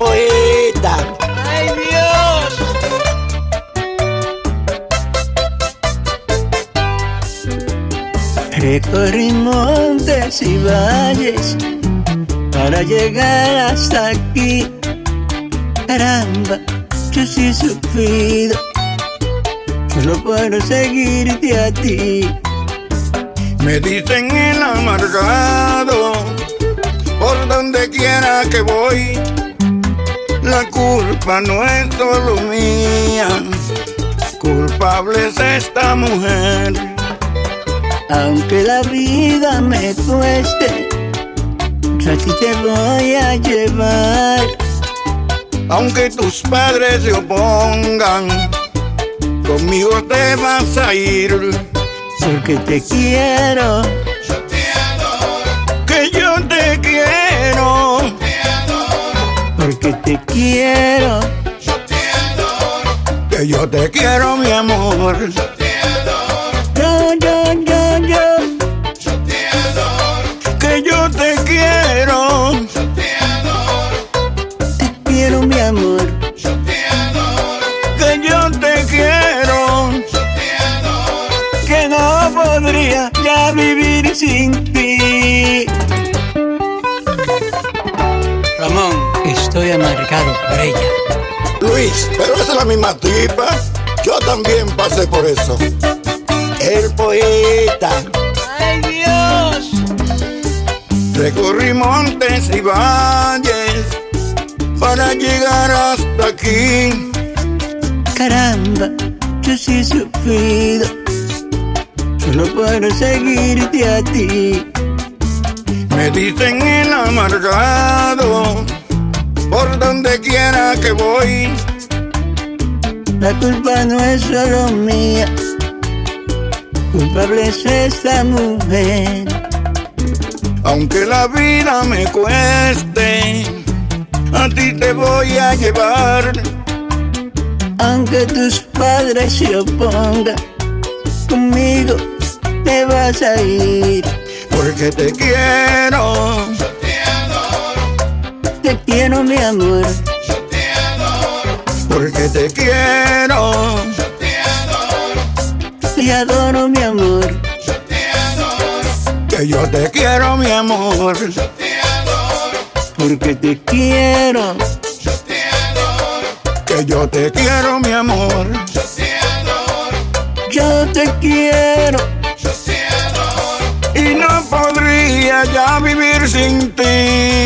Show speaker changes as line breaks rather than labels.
poeta.
¡Ay, Dios!
Recorrí montes y valles para llegar hasta aquí. Caramba, yo sí he sufrido solo por seguirte a ti.
Me dicen el amargado, por donde quiera que voy, la culpa no es solo mía, culpable es esta mujer.
Aunque la vida me cueste, yo a ti te voy a llevar.
Aunque tus padres se opongan, conmigo te vas a ir.
Porque te quiero,
Yo te adoro, que yo te quiero. Te adoro,
porque te quiero,
yo te adoro, que yo te quiero, mi amor. Yo te adoro,
yo,
yo te adoro, que yo te quiero. Yo te adoro,
te quiero mi amor.
yo te adoro, que yo te quiero. Yo te adoro,
Que no podría ya vivir sin ti. Ramón, estoy amargado por ella.
Luis, pero esa es la misma tipa. Yo también pasé por eso. El poeta.
¡Ay, Dios!
recorrí montes y valles para llegar hasta aquí.
Caramba, yo sí he sufrido solo por seguirte a ti.
Me dicen el amargado, por donde quiera que voy.
La culpa no es solo mía, culpable es esta mujer.
Aunque la vida me cueste, a ti te voy a llevar.
Aunque tus padres se opongan, conmigo te vas a ir.
Porque te quiero,
Yo te adoro,
Te quiero mi amor,
yo te adoro,
porque te quiero.
yo te adoro,
te adoro mi amor.
yo te adoro,
Que yo te quiero, mi amor.
yo te adoro,
Porque te quiero,
yo te adoro,
Que yo te quiero, mi amor.
yo te adoro,
yo te quiero.
yo te adoro.
Y no podría ya vivir sin ti.